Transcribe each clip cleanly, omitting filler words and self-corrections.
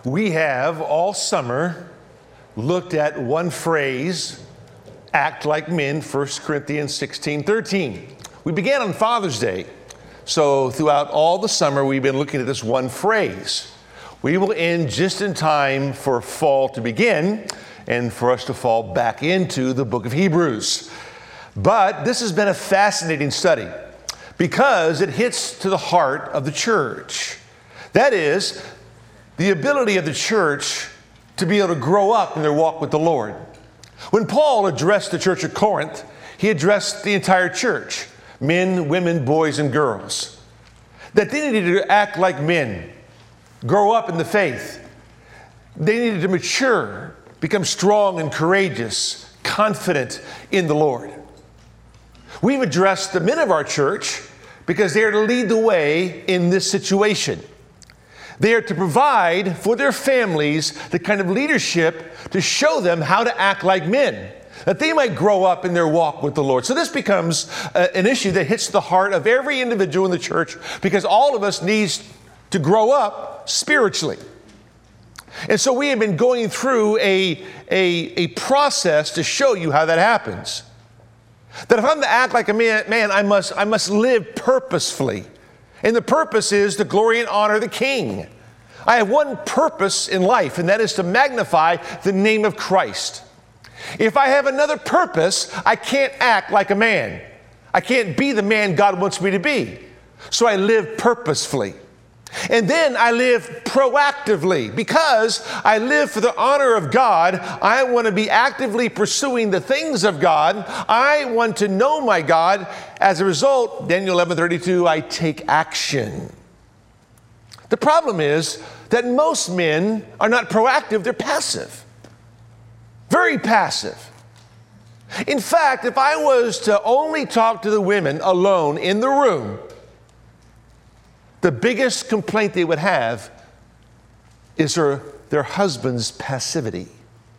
We have all summer looked at one phrase, act like men, 1 Corinthians 16:13. We began on Father's Day, so throughout all the summer we've been looking at this one phrase. We will end just in time for fall to begin and for us to fall back into the book of Hebrews. But this has been a fascinating study because it hits to the heart of the church. That is, the ability of the church to be able to grow up in their walk with the Lord. When Paul addressed the church at Corinth, he addressed the entire church, men, women, boys, and girls, that they needed to act like men, grow up in the faith. They needed to mature, become strong and courageous, confident in the Lord. We've addressed the men of our church because they are to lead the way in this situation. They are to provide for their families the kind of leadership to show them how to act like men, that they might grow up in their walk with the Lord. So this becomes an issue that hits the heart of every individual in the church because all of us needs to grow up spiritually. And so we have been going through a process to show you how that happens. That if I'm to act like a man, I must live purposefully. And the purpose is to glory and honor the King. I have one purpose in life, and that is to magnify the name of Christ. If I have another purpose, I can't act like a man. I can't be the man God wants me to be. So I live purposefully. And then I live proactively. Because I live for the honor of God, I want to be actively pursuing the things of God. I want to know my God. As a result, Daniel 11:32, I take action. The problem is that most men are not proactive, they're passive. Very passive. In fact, if I was to only talk to the women alone in the room, the biggest complaint they would have is their husband's passivity.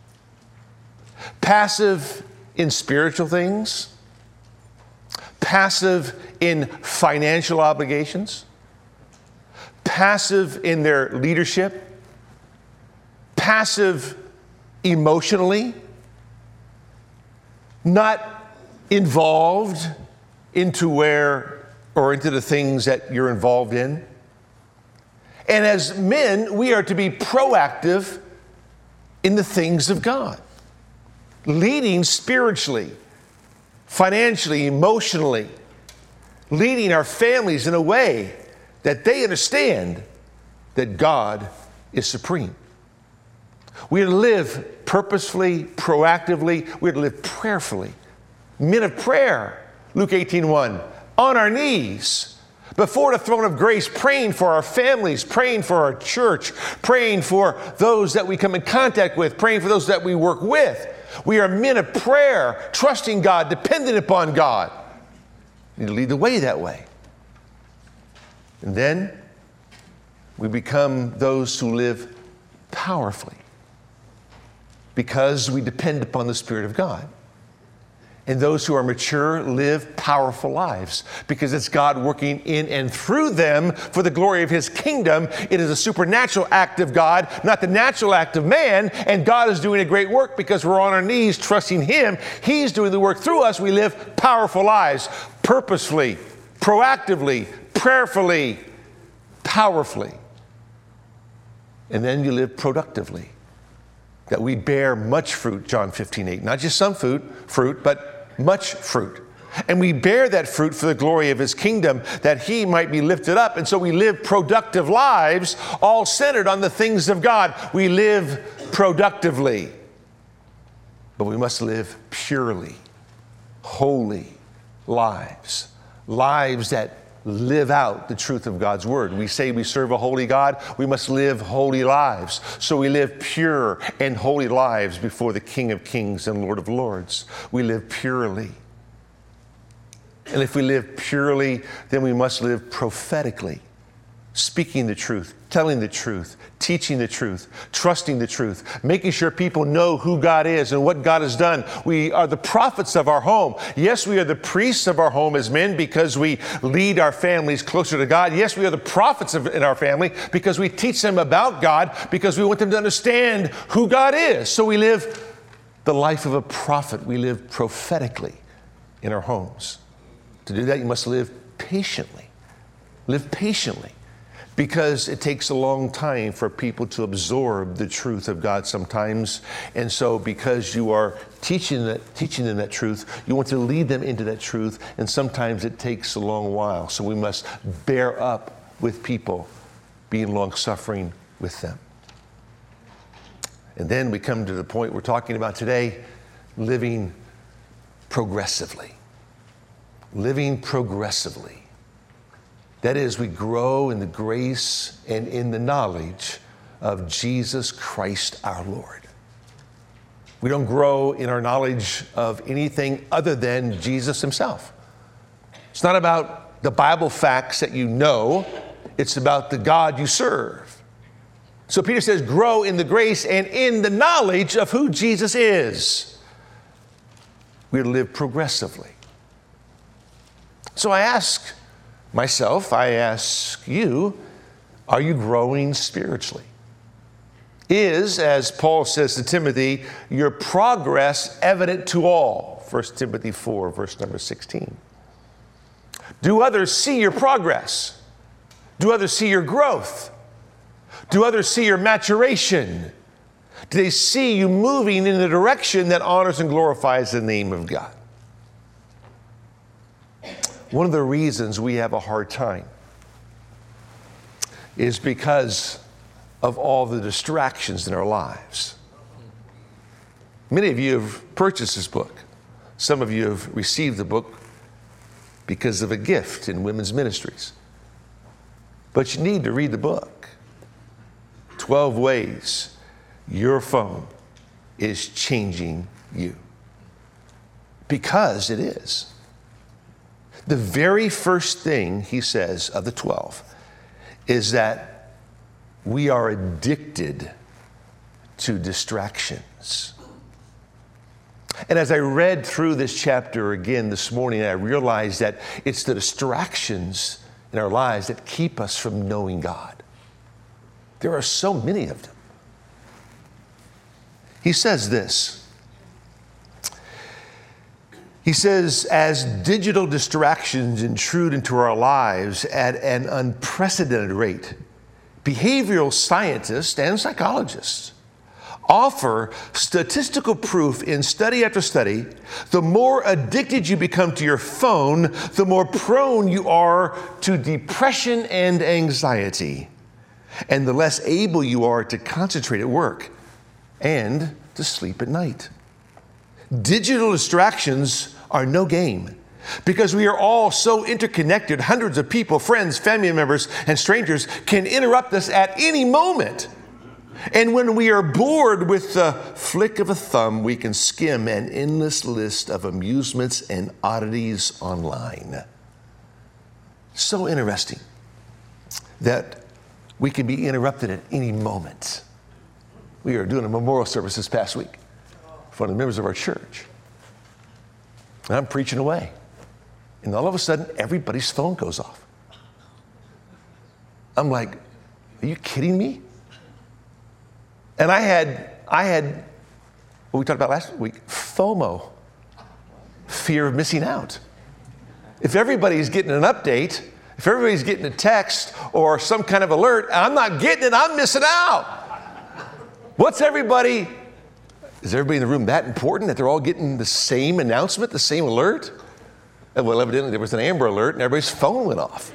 Passive in spiritual things, passive in financial obligations, passive in their leadership, passive emotionally, not involved into the things that you're involved in. And as men, we are to be proactive in the things of God, leading spiritually, financially, emotionally, leading our families in a way that they understand that God is supreme. We are to live purposefully, proactively. We are to live prayerfully. Men of prayer, Luke 18:1. On our knees before the throne of grace, praying for our families, praying for our church, praying for those that we come in contact with, praying for those that we work with. We are men of prayer, trusting God, dependent upon God. We need to lead the way that way. And then we become those who live powerfully because we depend upon the Spirit of God. And those who are mature live powerful lives because it's God working in and through them for the glory of His kingdom. It is a supernatural act of God, not the natural act of man. And God is doing a great work because we're on our knees trusting Him. He's doing the work through us. We live powerful lives, purposefully, proactively, prayerfully, powerfully. And then you live productively. That we bear much fruit, John 15:8. Not just some fruit, but much fruit. And we bear that fruit for the glory of His kingdom, that He might be lifted up. And so we live productive lives, all centered on the things of God. We live productively. But we must live purely, holy lives. Lives that live out the truth of God's word. We say we serve a holy God. We must live holy lives. So we live pure and holy lives before the King of Kings and Lord of Lords. We live purely. And if we live purely, then we must live prophetically. speaking the truth, telling the truth, teaching the truth, trusting the truth, making sure people know who God is and what God has done. We are the prophets of our home. Yes, we are the priests of our home as men because we lead our families closer to God. Yes, we are the prophets in our family because we teach them about God, because we want them to understand who God is. So we live the life of a prophet. We live prophetically in our homes. To do that, you must live patiently. Live patiently. Because it takes a long time for people to absorb the truth of God sometimes. And so because you are teaching them that truth, you want to lead them into that truth. And sometimes it takes a long while. So we must bear up with people, being long-suffering with them. And then we come to the point we're talking about today, living progressively. Living progressively. That is, we grow in the grace and in the knowledge of Jesus Christ our Lord. We don't grow in our knowledge of anything other than Jesus himself. It's not about the Bible facts that you know. It's about the God you serve. So Peter says, grow in the grace and in the knowledge of who Jesus is. We live progressively. So I ask myself, I ask you, are you growing spiritually? Is, as Paul says to Timothy, your progress evident to all? 1 Timothy 4, verse number 16. Do others see your progress? Do others see your growth? Do others see your maturation? Do they see you moving in the direction that honors and glorifies the name of God? One of the reasons we have a hard time is because of all the distractions in our lives. Many of you have purchased this book. Some of you have received the book because of a gift in women's ministries. But you need to read the book. 12 ways your phone is changing you. Because it is. The very first thing he says of the 12 is that we are addicted to distractions. And as I read through this chapter again this morning, I realized that it's the distractions in our lives that keep us from knowing God. There are so many of them. He says this. He says, as digital distractions intrude into our lives at an unprecedented rate, behavioral scientists and psychologists offer statistical proof in study after study, the more addicted you become to your phone, the more prone you are to depression and anxiety, and the less able you are to concentrate at work and to sleep at night. Digital distractions are no game because we are all so interconnected. Hundreds of people, friends, family members, and strangers can interrupt us at any moment. And when we are bored with the flick of a thumb, we can skim an endless list of amusements and oddities online. So interesting that we can be interrupted at any moment. We are doing a memorial service this past week for the members of our church. And I'm preaching away. And all of a sudden, everybody's phone goes off. I'm like, are you kidding me? And I had what we talked about last week, FOMO, fear of missing out. If everybody's getting an update, if everybody's getting a text or some kind of alert, and I'm not getting it, I'm missing out. Is everybody in the room that important that they're all getting the same announcement, the same alert? Well, evidently there was an Amber Alert and everybody's phone went off.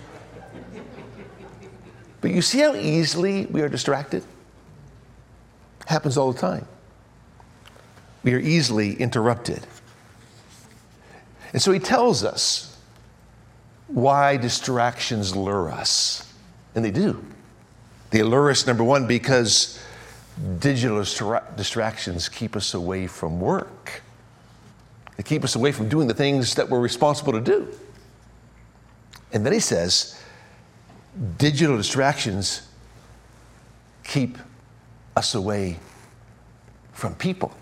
But you see how easily we are distracted? Happens all the time. We are easily interrupted. And so he tells us why distractions lure us. And they do. They lure us, number one, because digital distractions keep us away from work. They keep us away from doing the things that we're responsible to do. And then he says, Digital distractions keep us away from people.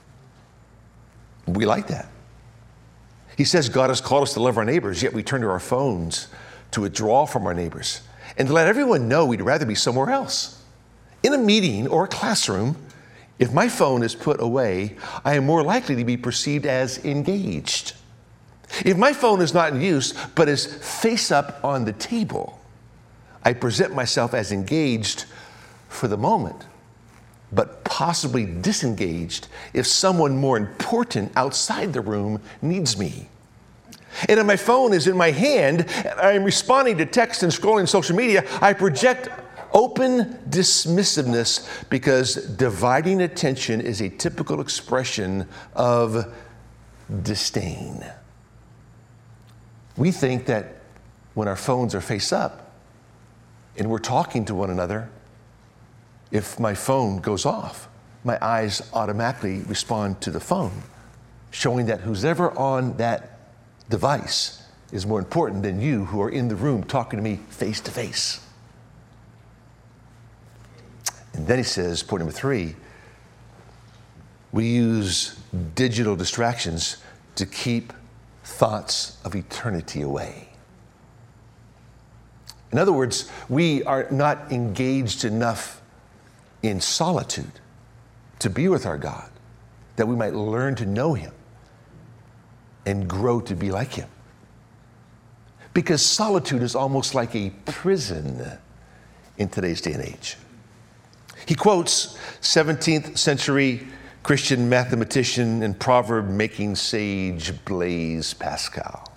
We like that. He says God has called us to love our neighbors, yet we turn to our phones to withdraw from our neighbors and to let everyone know we'd rather be somewhere else. In a meeting or a classroom, if my phone is put away, I am more likely to be perceived as engaged. If my phone is not in use, but is face up on the table, I present myself as engaged for the moment, but possibly disengaged if someone more important outside the room needs me. And if my phone is in my hand and I'm responding to text and scrolling social media, I project open dismissiveness because dividing attention is a typical expression of disdain. We think that when our phones are face up and we're talking to one another, if my phone goes off, my eyes automatically respond to the phone, showing that who's ever on that device is more important than you who are in the room talking to me face to face. And then he says, point number 3, we use digital distractions to keep thoughts of eternity away. In other words, we are not engaged enough in solitude to be with our God, that we might learn to know Him and grow to be like Him. Because solitude is almost like a prison in today's day and age. He quotes 17th century Christian mathematician and proverb-making sage Blaise Pascal.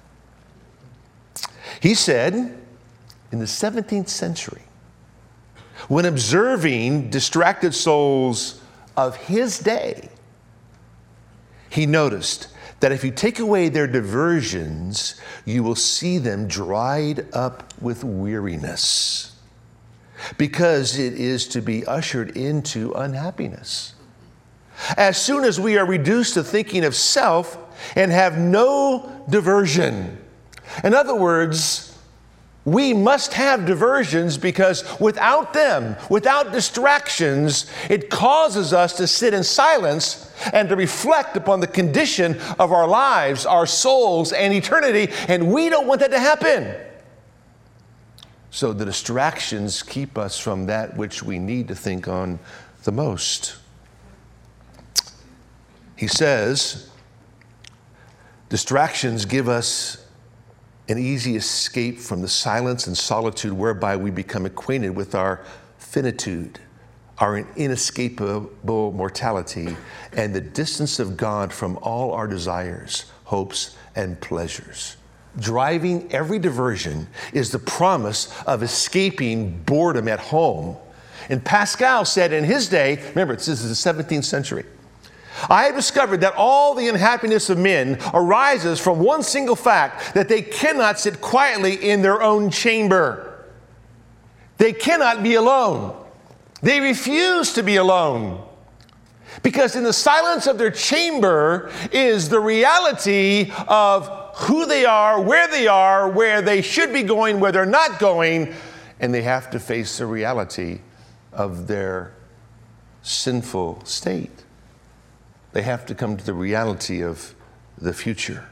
He said, in the 17th century, when observing distracted souls of his day, he noticed that if you take away their diversions, you will see them dried up with weariness, because it is to be ushered into unhappiness. As soon as we are reduced to thinking of self and have no diversion, in other words, we must have diversions, because without them, without distractions, it causes us to sit in silence and to reflect upon the condition of our lives, our souls, and eternity, and we don't want that to happen. So the distractions keep us from that which we need to think on the most. He says, distractions give us an easy escape from the silence and solitude whereby we become acquainted with our finitude, our inescapable mortality, and the distance of God from all our desires, hopes, and pleasures. Driving every diversion is the promise of escaping boredom at home. And Pascal said in his day, remember, this is the 17th century, I have discovered that all the unhappiness of men arises from one single fact, that they cannot sit quietly in their own chamber. They cannot be alone. They refuse to be alone. Because in the silence of their chamber is the reality of who they are, where they should be going, where they're not going, and they have to face the reality of their sinful state. They have to come to the reality of the future.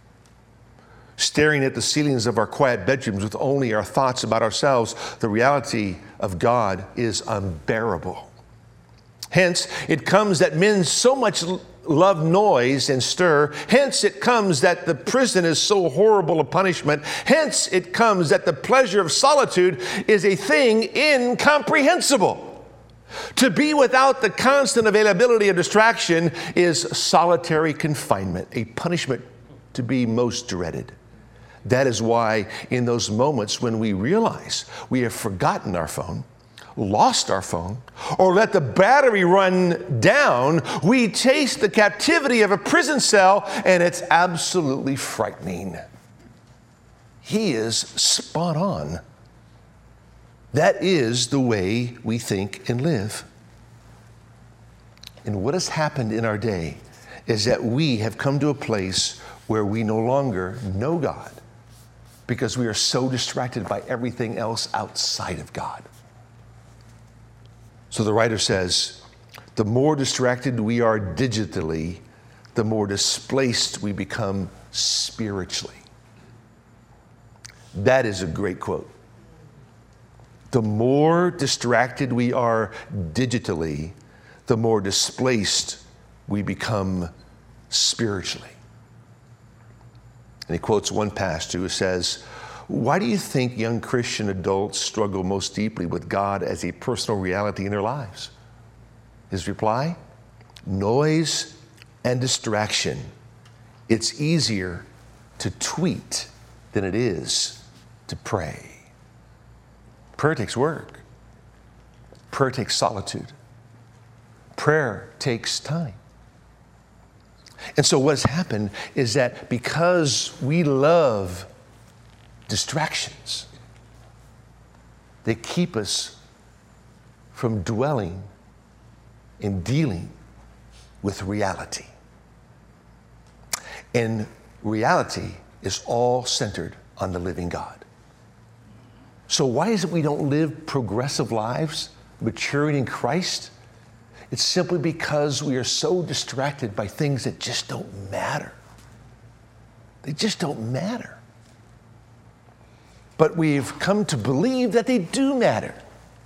Staring at the ceilings of our quiet bedrooms with only our thoughts about ourselves, the reality of God is unbearable. Hence, it comes that men so much love noise and stir. Hence, it comes that the prison is so horrible a punishment. Hence, it comes that the pleasure of solitude is a thing incomprehensible. To be without the constant availability of distraction is solitary confinement, a punishment to be most dreaded. That is why in those moments when we realize we have forgotten our phone, lost our phone, or let the battery run down, we taste the captivity of a prison cell, and it's absolutely frightening. He is spot on. That is the way we think and live. And what has happened in our day is that we have come to a place where we no longer know God. because we are so distracted by everything else outside of God. So the writer says, the more distracted we are digitally, the more displaced we become spiritually. That is a great quote. The more distracted we are digitally, the more displaced we become spiritually. And he quotes one pastor who says, why do you think young Christian adults struggle most deeply with God as a personal reality in their lives? His reply, noise and distraction. It's easier to tweet than it is to pray. Prayer takes work. Prayer takes solitude. Prayer takes time. And so what's happened is that because we love distractions, they keep us from dwelling and dealing with reality. And reality is all centered on the living God. So why is it we don't live progressive lives, maturing in Christ? It's simply because we are so distracted by things that just don't matter. They just don't matter. But we've come to believe that they do matter.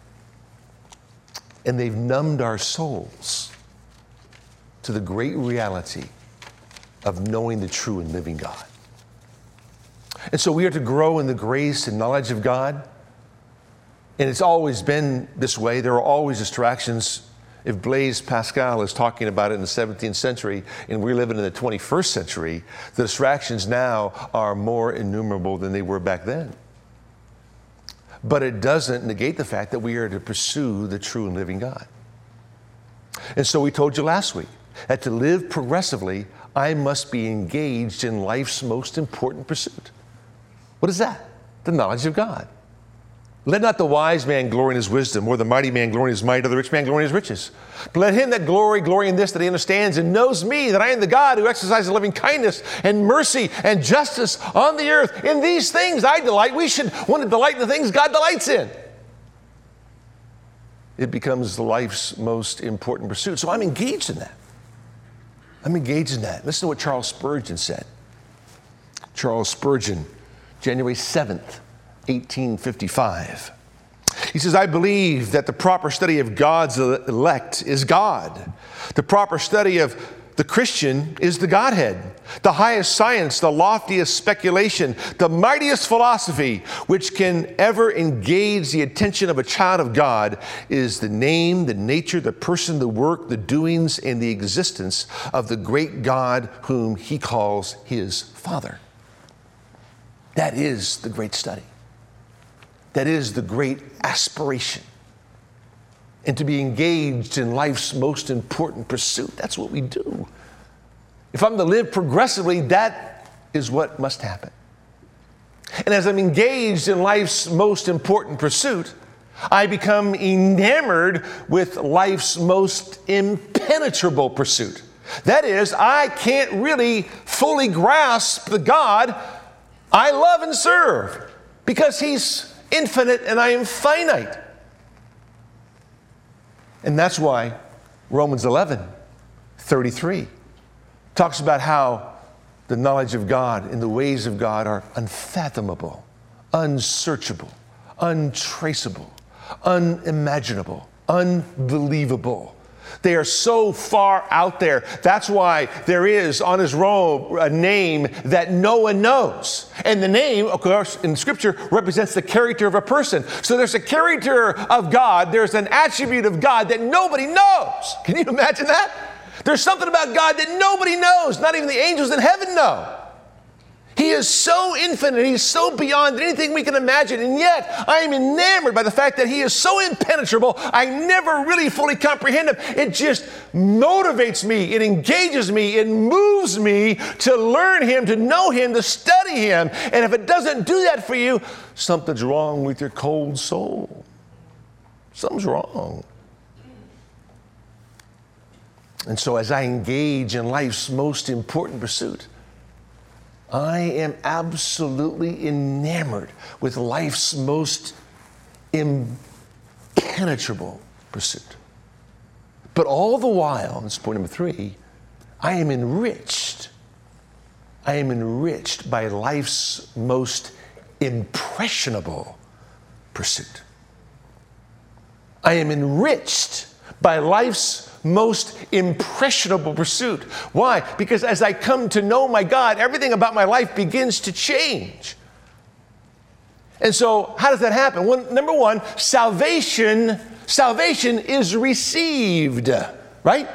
And they've numbed our souls to the great reality of knowing the true and living God. And so we are to grow in the grace and knowledge of God. And it's always been this way. There are always distractions. If Blaise Pascal is talking about it in the 17th century and we're living in the 21st century, the distractions now are more innumerable than they were back then. But it doesn't negate the fact that we are to pursue the true and living God. And so we told you last week that to live progressively, I must be engaged in life's most important pursuit. What is that? The knowledge of God. Let not the wise man glory in his wisdom, or the mighty man glory in his might, or the rich man glory in his riches. But let him that glory in this, that he understands and knows me, that I am the God who exercises loving kindness and mercy and justice on the earth. In these things I delight. We should want to delight in the things God delights in. It becomes life's most important pursuit. So I'm engaged in that. I'm engaged in that. Listen to what Charles Spurgeon said. Charles Spurgeon, January 7th, 1855. He says, I believe that the proper study of God's elect is God. The proper study of the Christian is the Godhead. The highest science, the loftiest speculation, the mightiest philosophy which can ever engage the attention of a child of God is the name, the nature, the person, the work, the doings, and the existence of the great God whom he calls his Father. That is the great study. That is the great aspiration. And to be engaged in life's most important pursuit, that's what we do. If I'm to live progressively, that is what must happen. And as I'm engaged in life's most important pursuit, I become enamored with life's most impenetrable pursuit. That is, I can't really fully grasp the God I love and serve because he's infinite and I am finite. And that's why Romans 11:33 talks about how the knowledge of God and the ways of God are unfathomable, unsearchable, untraceable, unimaginable, unbelievable. They are so far out there. That's why there is on his robe a name that no one knows. And the name, of course, in Scripture represents the character of a person. So there's a character of God, there's an attribute of God that nobody knows. Can you imagine that? There's something about God that nobody knows, not even the angels in heaven know. He is so infinite, he's so beyond anything we can imagine, and yet I am enamored by the fact that he is so impenetrable, I never really fully comprehend him. It just motivates me, it engages me, it moves me to learn him, to know him, to study him. And if it doesn't do that for you, something's wrong with your cold soul. Something's wrong. And so as I engage in life's most important pursuit, I am absolutely enamored with life's most impenetrable pursuit. But all the while, this is point number 3, I am enriched. I am enriched by life's most impressionable pursuit. I am enriched by life's most impressionable pursuit. Why? Because as I come to know my God, everything about my life begins to change. And so, how does that happen? Well, number 1, salvation is received, right?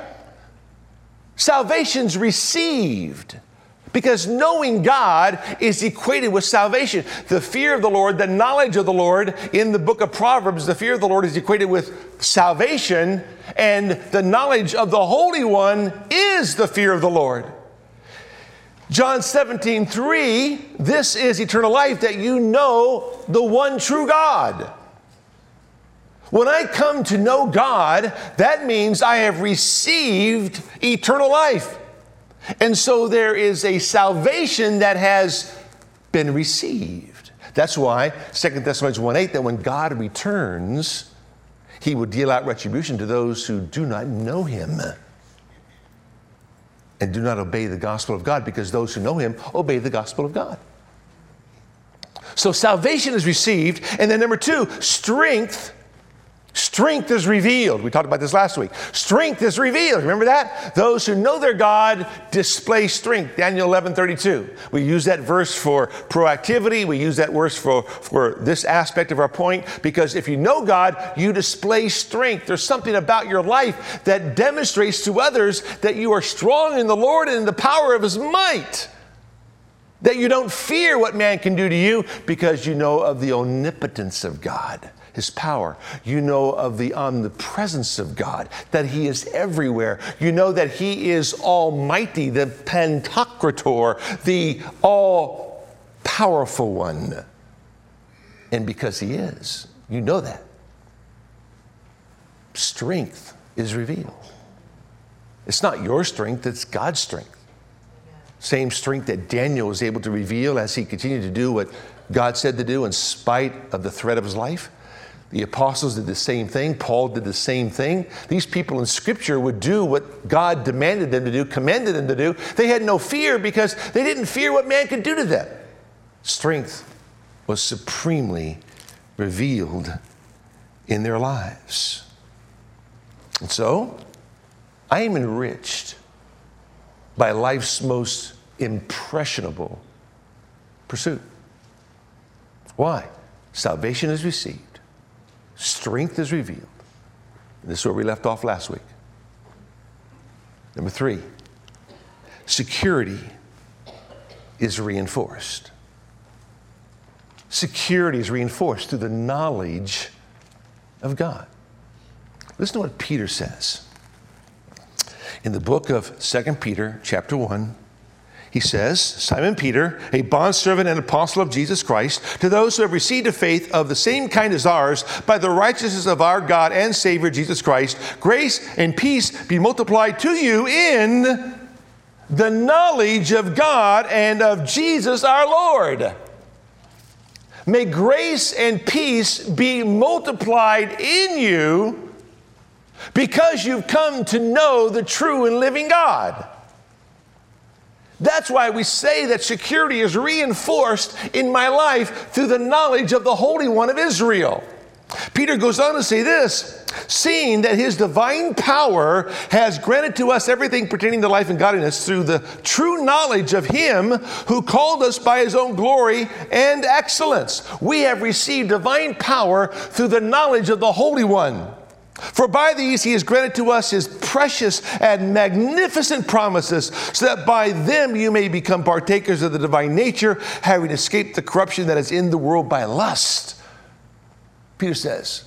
Salvation's received. Because knowing God is equated with salvation. The fear of the Lord, the knowledge of the Lord, in the book of Proverbs, the fear of the Lord is equated with salvation, and the knowledge of the Holy One is the fear of the Lord. John 17:3, this is eternal life, that you know the one true God. When I come to know God, that means I have received eternal life. And so there is a salvation that has been received. That's why 2 Thessalonians 1:8, that when God returns, he will deal out retribution to those who do not know him and do not obey the gospel of God, because those who know him obey the gospel of God. So salvation is received. And then number 2, strength is revealed. We talked about this last week. Strength is revealed. Remember that? Those who know their God display strength. Daniel 11:32. We use that verse for proactivity. We use that verse for this aspect of our point, because if you know God, you display strength. There's something about your life that demonstrates to others that you are strong in the Lord and in the power of his might. That you don't fear what man can do to you, because you know of the omnipotence of God, his power. You know of the omnipresence of God, that he is everywhere. You know that he is almighty, the Pantocrator, the all-powerful one. And because he is, you know that. Strength is revealed. It's not your strength, it's God's strength. Same strength that Daniel was able to reveal as he continued to do what God said to do in spite of the threat of his life. The apostles did the same thing. Paul did the same thing. These people in Scripture would do what God demanded them to do, commanded them to do. They had no fear because they didn't fear what man could do to them. Strength was supremely revealed in their lives. And so, I am enriched by life's most impressionable pursuit. Why? Salvation is received. Strength is revealed. This is where we left off last week. Number 3, security is reinforced. Security is reinforced through the knowledge of God. Listen to what Peter says. In the book of 2 Peter, chapter 1, he says, Simon Peter, a bondservant and apostle of Jesus Christ, to those who have received a faith of the same kind as ours, by the righteousness of our God and Savior Jesus Christ, grace and peace be multiplied to you in the knowledge of God and of Jesus our Lord. May grace and peace be multiplied in you because you've come to know the true and living God. That's why we say that security is reinforced in my life through the knowledge of the Holy One of Israel. Peter goes on to say this, seeing that his divine power has granted to us everything pertaining to life and godliness through the true knowledge of him who called us by his own glory and excellence. We have received divine power through the knowledge of the Holy One. For by these he has granted to us his precious and magnificent promises, so that by them you may become partakers of the divine nature, having escaped the corruption that is in the world by lust. Peter says,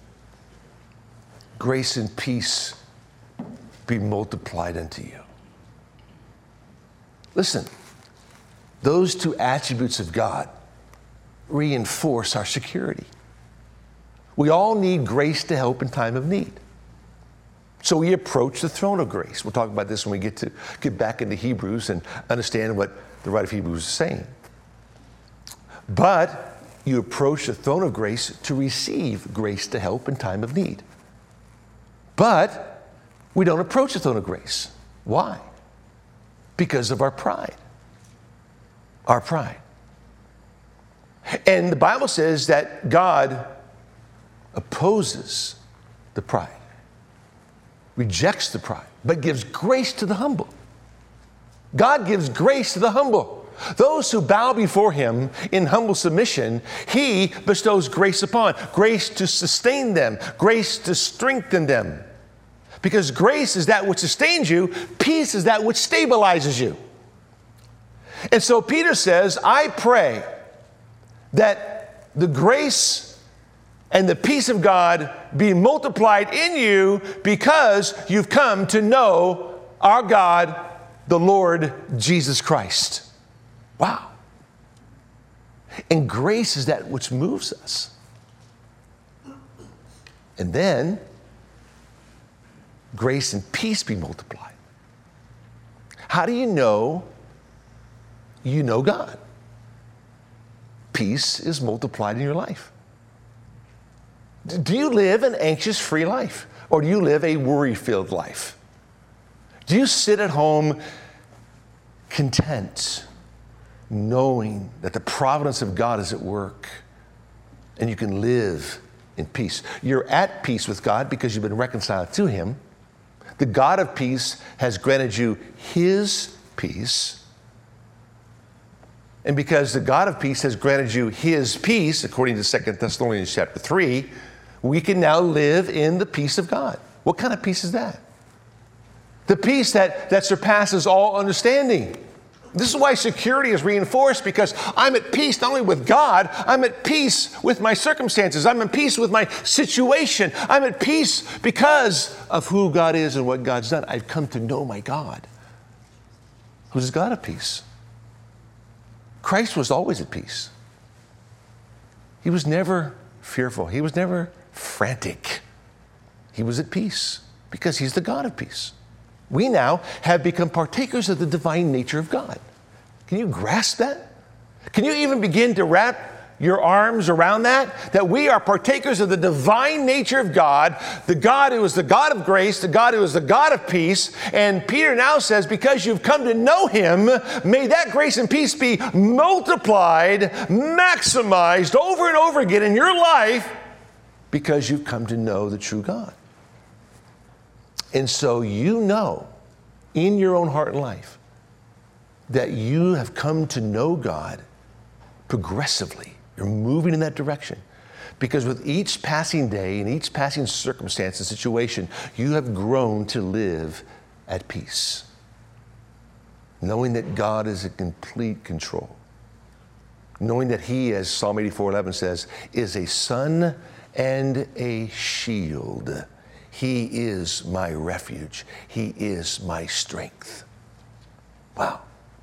grace and peace be multiplied unto you. Listen, those two attributes of God reinforce our security. We all need grace to help in time of need. So we approach the throne of grace. We'll talk about this when we get back into Hebrews and understand what the writer of Hebrews is saying. But you approach the throne of grace to receive grace to help in time of need. But we don't approach the throne of grace. Why? Because of our pride. Our pride. And the Bible says that God opposes the pride, rejects the pride, but gives grace to the humble. God gives grace to the humble. Those who bow before him in humble submission, he bestows grace upon, grace to sustain them, grace to strengthen them. Because grace is that which sustains you, peace is that which stabilizes you. And so Peter says, I pray that the grace and the peace of God be multiplied in you because you've come to know our God, the Lord Jesus Christ. Wow. And grace is that which moves us. And then grace and peace be multiplied. How do you know God? Peace is multiplied in your life. Do you live an anxious-free life? Or do you live a worry-filled life? Do you sit at home content, knowing that the providence of God is at work and you can live in peace? You're at peace with God because you've been reconciled to him. The God of peace has granted you his peace. And because the God of peace has granted you his peace, according to 2 Thessalonians chapter 3, we can now live in the peace of God. What kind of peace is that? The peace that surpasses all understanding. This is why security is reinforced, because I'm at peace not only with God, I'm at peace with my circumstances. I'm at peace with my situation. I'm at peace because of who God is and what God's done. I've come to know my God, who's God of peace. Christ was always at peace. He was never fearful. He was never frantic. He was at peace because he's the God of peace. We now have become partakers of the divine nature of God. Can you grasp that? Can you even begin to wrap your arms around that? That we are partakers of the divine nature of God, the God who is the God of grace, the God who is the God of peace. And Peter now says, because you've come to know him, may that grace and peace be multiplied, maximized over and over again in your life because you've come to know the true God. And so you know in your own heart and life that you have come to know God progressively. You're moving in that direction. Because with each passing day and each passing circumstance and situation, you have grown to live at peace. Knowing that God is in complete control. Knowing that he, as Psalm 84:11 says, is a sun and a shield. He is my refuge. He is my strength. Wow.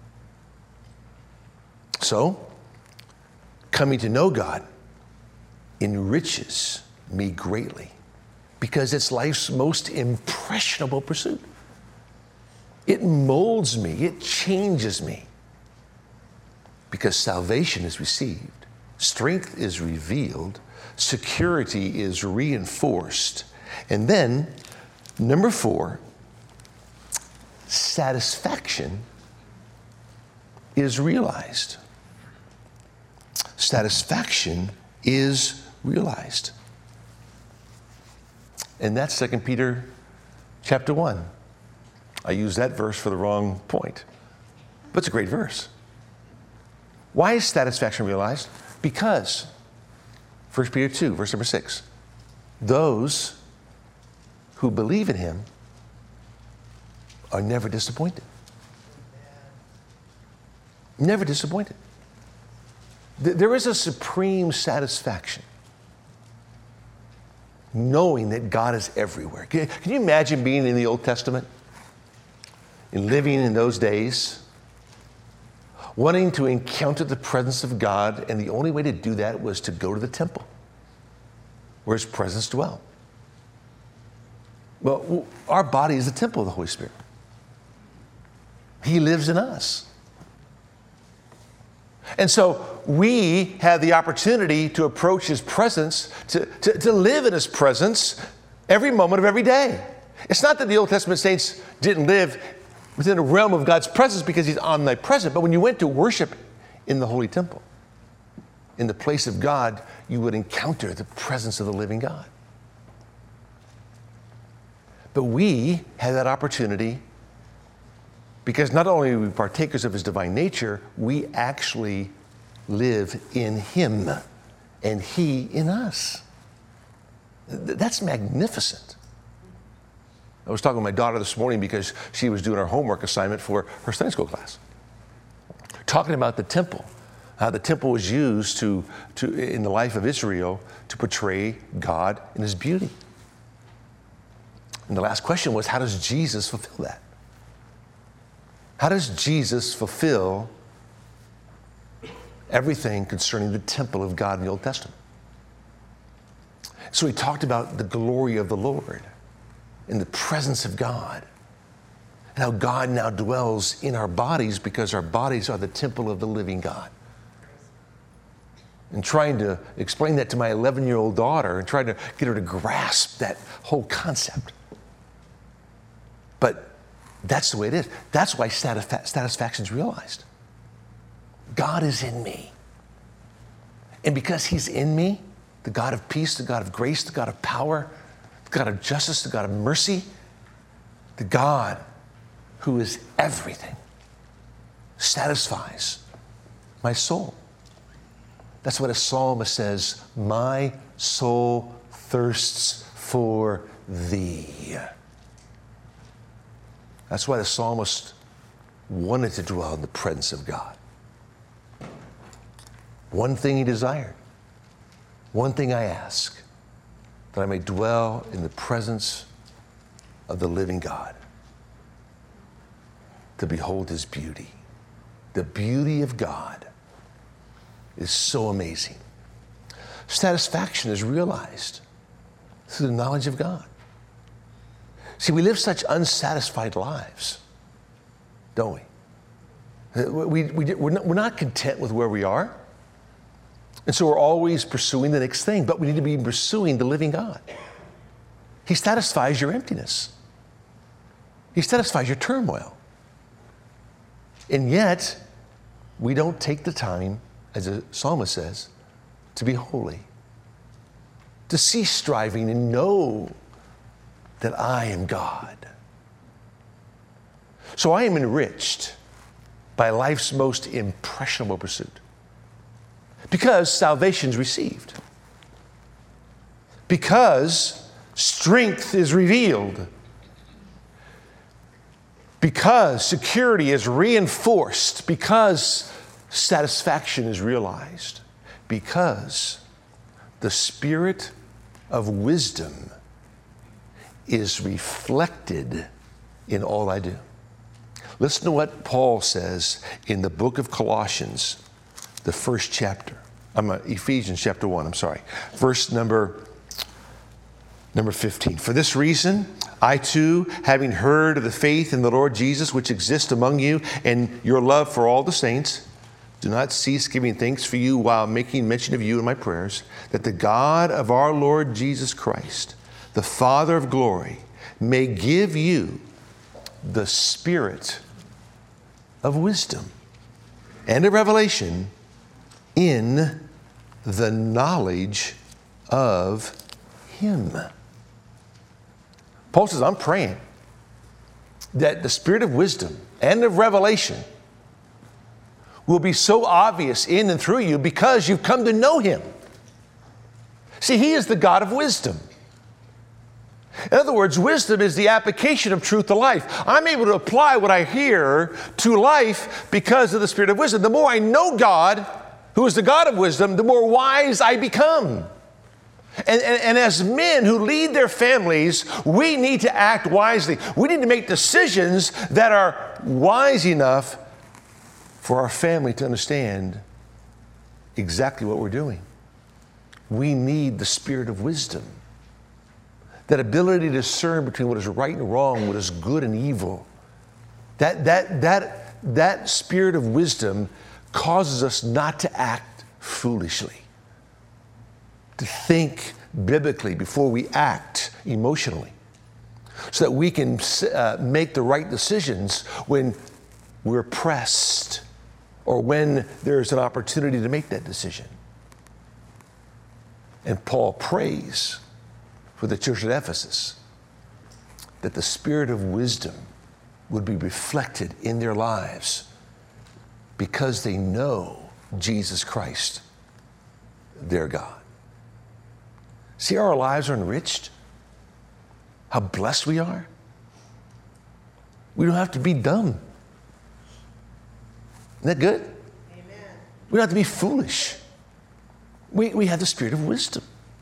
So, coming to know God enriches me greatly because it's life's most impressionable pursuit. It molds me. It changes me because salvation is received, strength is revealed, security is reinforced. And then, number 4, satisfaction is realized. Satisfaction is realized. And that's 2 Peter chapter 1. I used that verse for the wrong point, but it's a great verse. Why is satisfaction realized? Because 1 Peter 2, verse number 6, those who believe in him are never disappointed. Never disappointed. There is a supreme satisfaction knowing that God is everywhere. Can you imagine being in the Old Testament and living in those days, wanting to encounter the presence of God, and the only way to do that was to go to the temple where his presence dwelt? Well, our body is the temple of the Holy Spirit. He lives in us. And so we have the opportunity to approach His presence, to live in His presence every moment of every day. It's not that the Old Testament saints didn't live within the realm of God's presence because He's omnipresent, but when you went to worship in the Holy Temple, in the place of God, you would encounter the presence of the living God. But we have that opportunity because not only are we partakers of His divine nature, we actually live in Him and He in us. That's magnificent. I was talking with my daughter this morning because she was doing her homework assignment for her Sunday school class, talking about the temple, how the temple was used to in the life of Israel to portray God in His beauty. And the last question was, how does Jesus fulfill that? How does Jesus fulfill everything concerning the temple of God in the Old Testament? So he talked about the glory of the Lord in the presence of God, and how God now dwells in our bodies because our bodies are the temple of the living God. And trying to explain that to my 11-year-old daughter and trying to get her to grasp that whole concept. But that's the way it is. That's why satisfaction is realized. God is in me. And because He's in me, the God of peace, the God of grace, the God of power, the God of justice, the God of mercy, the God who is everything, satisfies my soul. That's what a psalmist says, my soul thirsts for Thee. That's why the psalmist wanted to dwell in the presence of God. One thing he desired, one thing I ask, that I may dwell in the presence of the living God, to behold His beauty. The beauty of God is so amazing. Satisfaction is realized through the knowledge of God. See, we live such unsatisfied lives, don't we? We're not content with where we are. And so we're always pursuing the next thing, but we need to be pursuing the living God. He satisfies your emptiness. He satisfies your turmoil. And yet, we don't take the time, as the psalmist says, to be holy, to cease striving and know that I am God. So I am enriched by life's most impressionable pursuit. Because salvation is received. Because strength is revealed. Because security is reinforced. Because satisfaction is realized. Because the spirit of wisdom is reflected in all I do. Listen to what Paul says in the book of Colossians, the first chapter. Ephesians chapter 1, verse number 15. For this reason, I too, having heard of the faith in the Lord Jesus which exists among you and your love for all the saints, do not cease giving thanks for you while making mention of you in my prayers, that the God of our Lord Jesus Christ, the Father of glory, may give you the spirit of wisdom and of revelation in the knowledge of Him. Paul says, I'm praying that the spirit of wisdom and of revelation will be so obvious in and through you because you've come to know Him. See, He is the God of wisdom. In other words, wisdom is the application of truth to life. I'm able to apply what I hear to life because of the spirit of wisdom. The more I know God, who is the God of wisdom, the more wise I become. And as men who lead their families, we need to act wisely. We need to make decisions that are wise enough for our family to understand exactly what we're doing. We need the spirit of wisdom. that ability to discern between what is right and wrong, what is good and evil. That spirit of wisdom causes us not to act foolishly, to think biblically before we act emotionally, so that we can make the right decisions when we're pressed or when there's an opportunity to make that decision. And Paul prays for the church at Ephesus that the spirit of wisdom would be reflected in their lives because they know Jesus Christ, their God. See how our lives are enriched? How blessed we are? We don't have to be dumb. Isn't that good? Amen. We don't have to be foolish. We have the spirit of wisdom.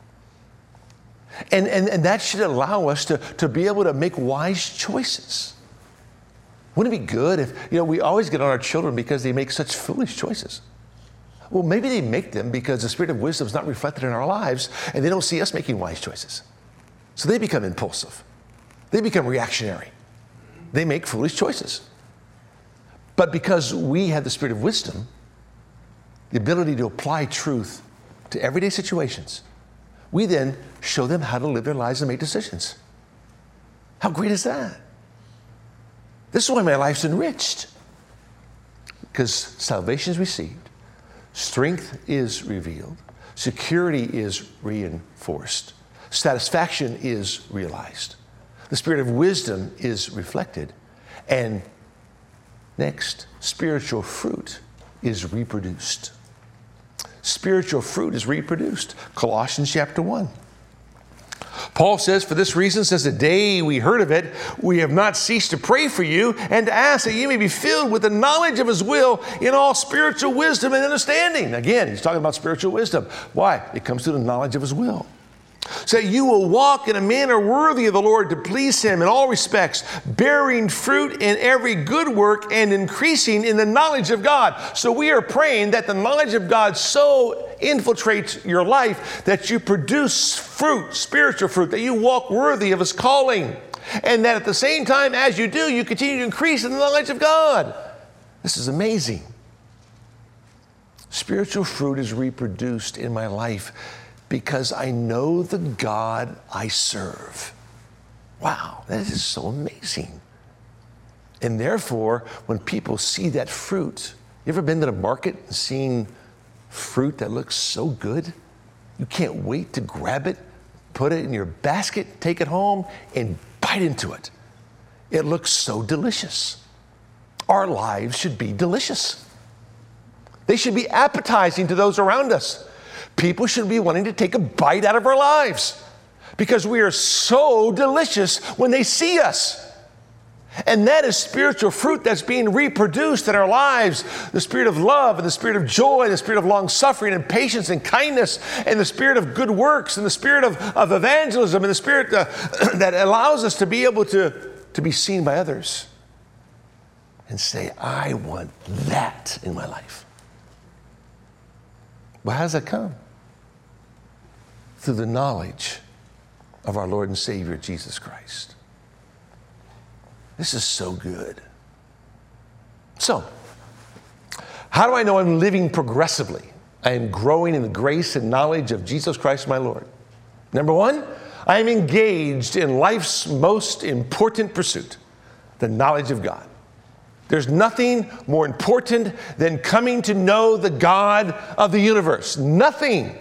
And that should allow us to be able to make wise choices. Wouldn't it be good if, we always get on our children because they make such foolish choices? Well, maybe they make them because the spirit of wisdom is not reflected in our lives and they don't see us making wise choices. So they become impulsive. They become reactionary. They make foolish choices. But because we have the spirit of wisdom, the ability to apply truth to everyday situations, we then show them how to live their lives and make decisions. How great is that? This is why my life's enriched. Because salvation is received, strength is revealed, security is reinforced, satisfaction is realized, the spirit of wisdom is reflected, and next, spiritual fruit is reproduced. Spiritual fruit is reproduced. Colossians chapter 1. Paul says, for this reason, since the day we heard of it, we have not ceased to pray for you and to ask that you may be filled with the knowledge of his will in all spiritual wisdom and understanding. Again, he's talking about spiritual wisdom. Why? It comes through the knowledge of his will. So that you will walk in a manner worthy of the Lord to please him in all respects, bearing fruit in every good work and increasing in the knowledge of God. So we are praying that the knowledge of God so infiltrates your life that you produce fruit, spiritual fruit, that you walk worthy of his calling. And that at the same time as you do, you continue to increase in the knowledge of God. This is amazing. Spiritual fruit is reproduced in my life because I know the God I serve. Wow, that is so amazing. And therefore, when people see that fruit, you ever been to the market and seen fruit that looks so good? You can't wait to grab it, put it in your basket, take it home, and bite into it. It looks so delicious. Our lives should be delicious. They should be appetizing to those around us. People should be wanting to take a bite out of our lives because we are so delicious when they see us. And that is spiritual fruit that's being reproduced in our lives. The spirit of love and the spirit of joy, the spirit of long suffering and patience and kindness and the spirit of good works and the spirit of evangelism and the spirit that allows us to be able to be seen by others and say, I want that in my life. Well, how does that come? Through the knowledge of our Lord and Savior, Jesus Christ. This is so good. So, how do I know I'm living progressively? I am growing in the grace and knowledge of Jesus Christ, my Lord. Number one, I am engaged in life's most important pursuit, the knowledge of God. There's nothing more important than coming to know the God of the universe. Nothing.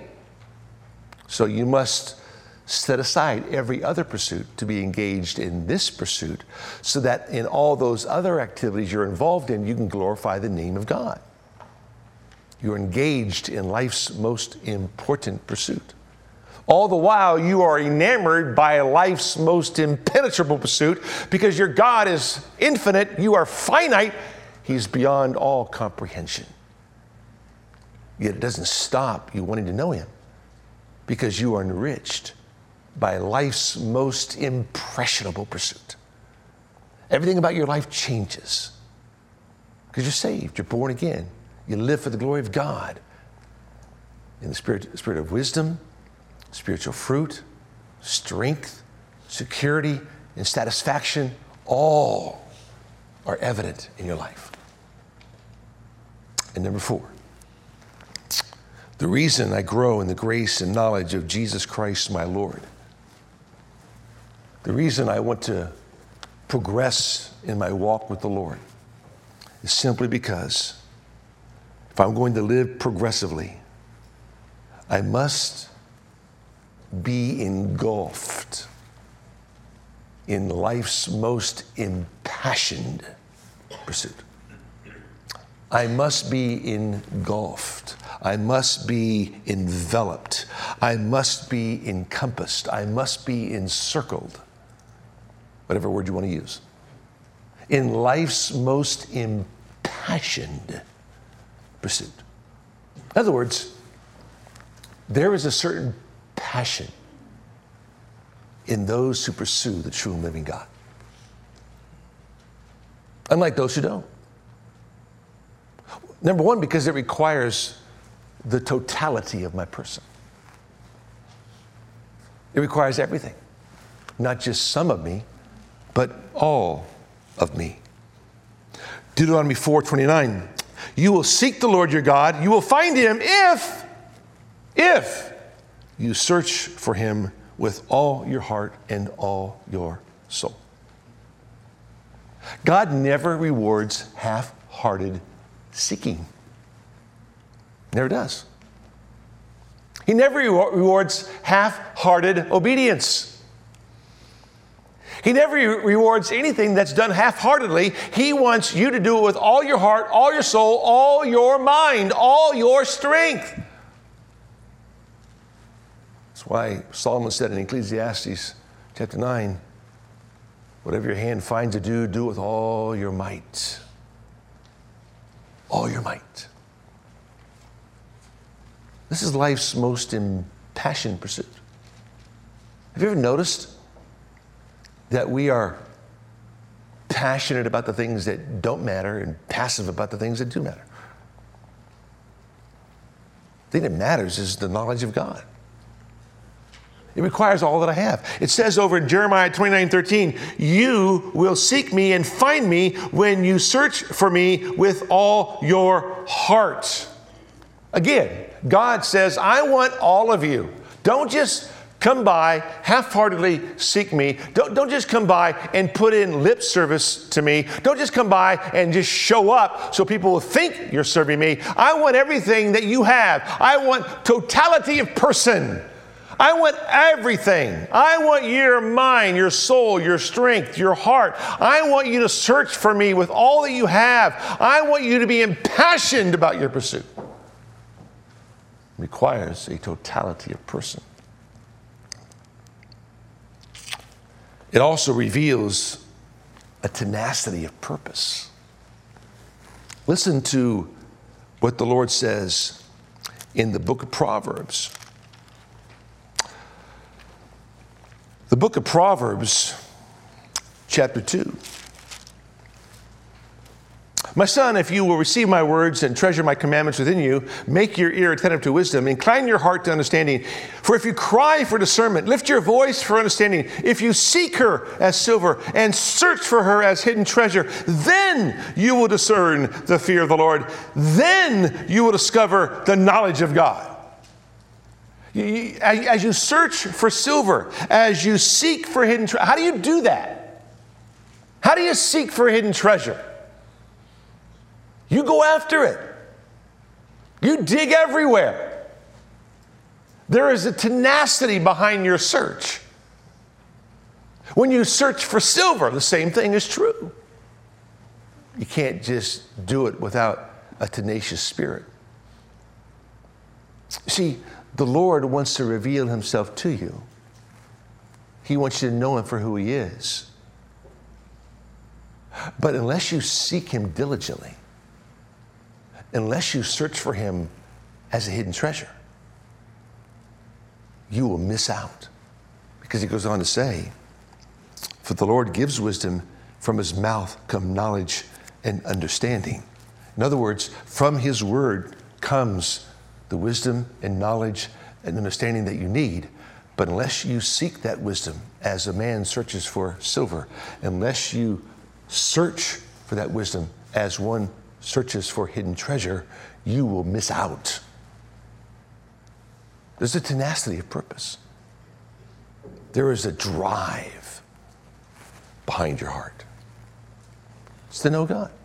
So you must set aside every other pursuit to be engaged in this pursuit so that in all those other activities you're involved in, you can glorify the name of God. You're engaged in life's most important pursuit. All the while, you are enamored by life's most impenetrable pursuit because your God is infinite, you are finite, he's beyond all comprehension. Yet it doesn't stop you wanting to know him because you are enriched by life's most impressionable pursuit. Everything about your life changes because you're saved, you're born again, you live for the glory of God in the spirit of wisdom, spiritual fruit, strength, security, and satisfaction, all are evident in your life. And number 4, the reason I grow in the grace and knowledge of Jesus Christ, my Lord, the reason I want to progress in my walk with the Lord is simply because if I'm going to live progressively, I must be engulfed in life's most impassioned pursuit. I must be engulfed. I must be enveloped. I must be encompassed. I must be encircled. Whatever word you want to use. In life's most impassioned pursuit. In other words, there is a certain passion in those who pursue the true and living God, unlike those who don't. Number 1, because it requires the totality of my person. It requires everything, not just some of me, but all of me. Deuteronomy 4:29, you will seek the Lord your God, you will find him if you search for him with all your heart and all your soul. God never rewards half-hearted seeking. Never does. He never rewards half-hearted obedience. He never rewards anything that's done half-heartedly. He wants you to do it with all your heart, all your soul, all your mind, all your strength. That's why Solomon said in Ecclesiastes chapter 9, whatever your hand finds to do, do it with all your might. All your might. This is life's most impassioned pursuit. Have you ever noticed that we are passionate about the things that don't matter and passive about the things that do matter? The thing that matters is the knowledge of God. It requires all that I have. It says over in Jeremiah 29:13, you will seek me and find me when you search for me with all your heart. Again, God says, I want all of you. Don't just come by, half-heartedly seek me. Don't just come by and put in lip service to me. Don't just come by and just show up so people will think you're serving me. I want everything that you have. I want totality of person. I want everything. I want your mind, your soul, your strength, your heart. I want you to search for me with all that you have. I want you to be impassioned about your pursuit. It requires a totality of person. It also reveals a tenacity of purpose. Listen to what the Lord says in the book of Proverbs. The book of Proverbs, chapter 2. My son, if you will receive my words and treasure my commandments within you, make your ear attentive to wisdom, incline your heart to understanding. For if you cry for discernment, lift your voice for understanding. If you seek her as silver and search for her as hidden treasure, then you will discern the fear of the Lord. Then you will discover the knowledge of God. As you search for silver, as you seek for hidden treasure, how do you do that? How do you seek for hidden treasure? You go after it. You dig everywhere. There is a tenacity behind your search. When you search for silver, the same thing is true. You can't just do it without a tenacious spirit. See, the Lord wants to reveal himself to you. He wants you to know him for who he is. But unless you seek him diligently, unless you search for him as a hidden treasure, you will miss out. Because he goes on to say, for the Lord gives wisdom, from his mouth come knowledge and understanding. In other words, from his word comes the wisdom and knowledge and understanding that you need. But unless you seek that wisdom as a man searches for silver, unless you search for that wisdom as one searches for hidden treasure, you will miss out. There's a tenacity of purpose. There is a drive behind your heart. It's to know God.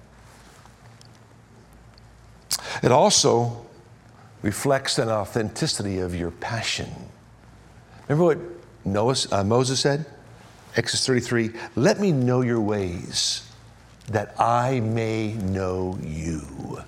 It also reflects an authenticity of your passion. Remember what Moses said? Exodus 33, let me know your ways that I may know you.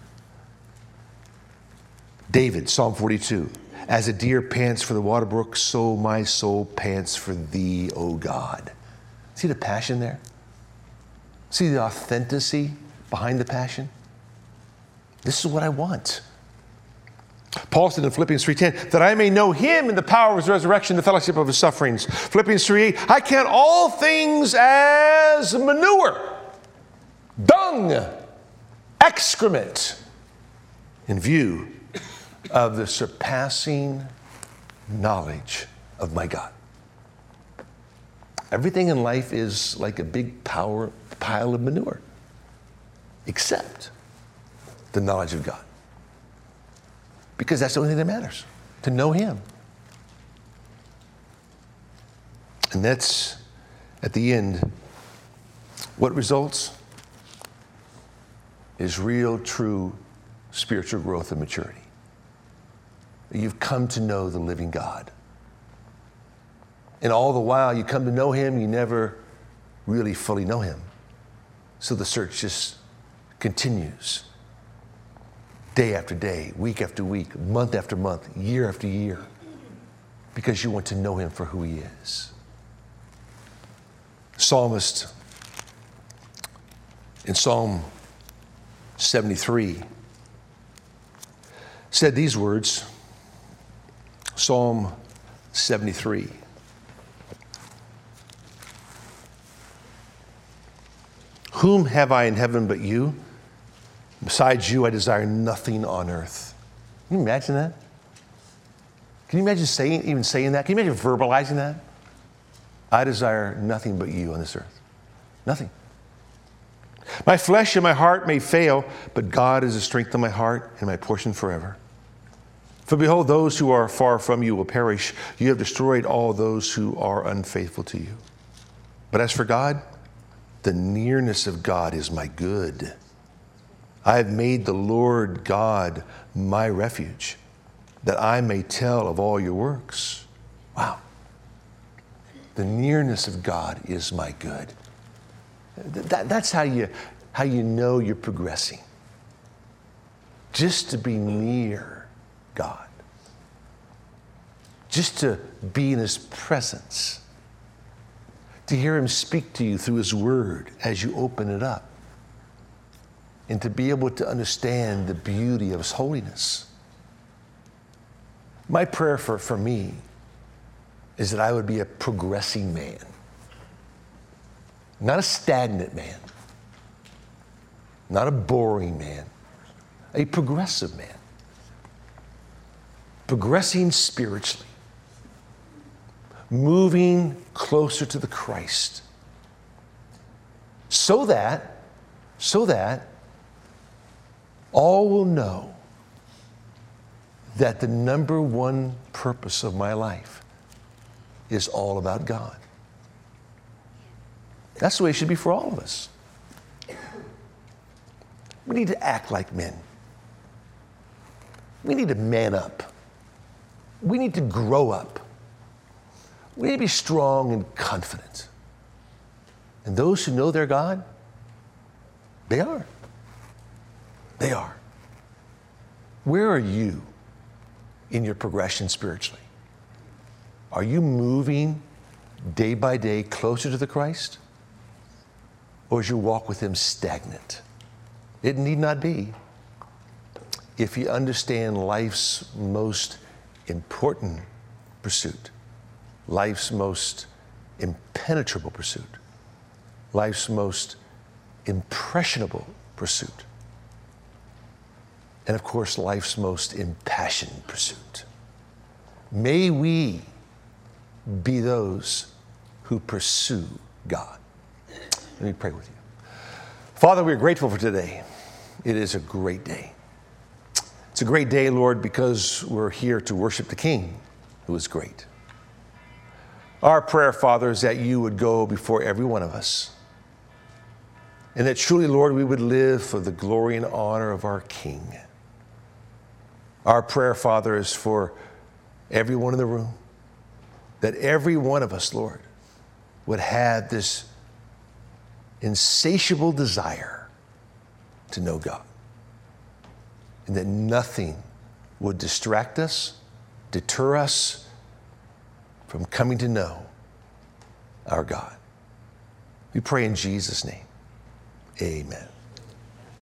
David, Psalm 42, as a deer pants for the water brook, so my soul pants for thee, O God. See the passion there? See the authenticity behind the passion? This is what I want. Paul said in Philippians 3:10, that I may know him in the power of his resurrection, the fellowship of his sufferings. Philippians 3:8, I count all things as manure, dung, excrement, in view of the surpassing knowledge of my God. Everything in life is like a big pile of manure, except the knowledge of God. Because that's the only thing that matters, to know him. And that's, at the end, what results is real, true spiritual growth and maturity. You've come to know the living God. And all the while you come to know him, you never really fully know him. So the search just continues. Day after day, week after week, month after month, year after year, because you want to know him for who he is. Psalmist in Psalm 73 said these words, Psalm 73. Whom have I in heaven but you? Besides you, I desire nothing on earth. Can you imagine that? Can you imagine saying that? Can you imagine verbalizing that? I desire nothing but you on this earth. Nothing. My flesh and my heart may fail, but God is the strength of my heart and my portion forever. For behold, those who are far from you will perish. You have destroyed all those who are unfaithful to you. But as for God, the nearness of God is my good. I have made the Lord God my refuge, that I may tell of all your works. Wow. The nearness of God is my good. That's how you know you're progressing. Just to be near God. Just to be in his presence. To hear him speak to you through his word as you open it up. And to be able to understand the beauty of his holiness. My prayer for me is that I would be a progressing man. Not a stagnant man. Not a boring man. A progressive man. Progressing spiritually. Moving closer to the Christ. So that all will know that the number one purpose of my life is all about God. That's the way it should be for all of us. We need to act like men. We need to man up. We need to grow up. We need to be strong and confident. And those who know their God, they are. They are. Where are you in your progression spiritually? Are you moving day by day closer to the Christ? Or is your walk with him stagnant? It need not be. If you understand life's most important pursuit, life's most impenetrable pursuit, life's most impressionable pursuit, and of course, life's most impassioned pursuit. May we be those who pursue God. Let me pray with you. Father, we are grateful for today. It is a great day. It's a great day, Lord, because we're here to worship the King who is great. Our prayer, Father, is that you would go before every one of us, and that truly, Lord, we would live for the glory and honor of our King. Our prayer, Father, is for everyone in the room, that every one of us, Lord, would have this insatiable desire to know God, and that nothing would distract us, deter us from coming to know our God. We pray in Jesus' name. Amen.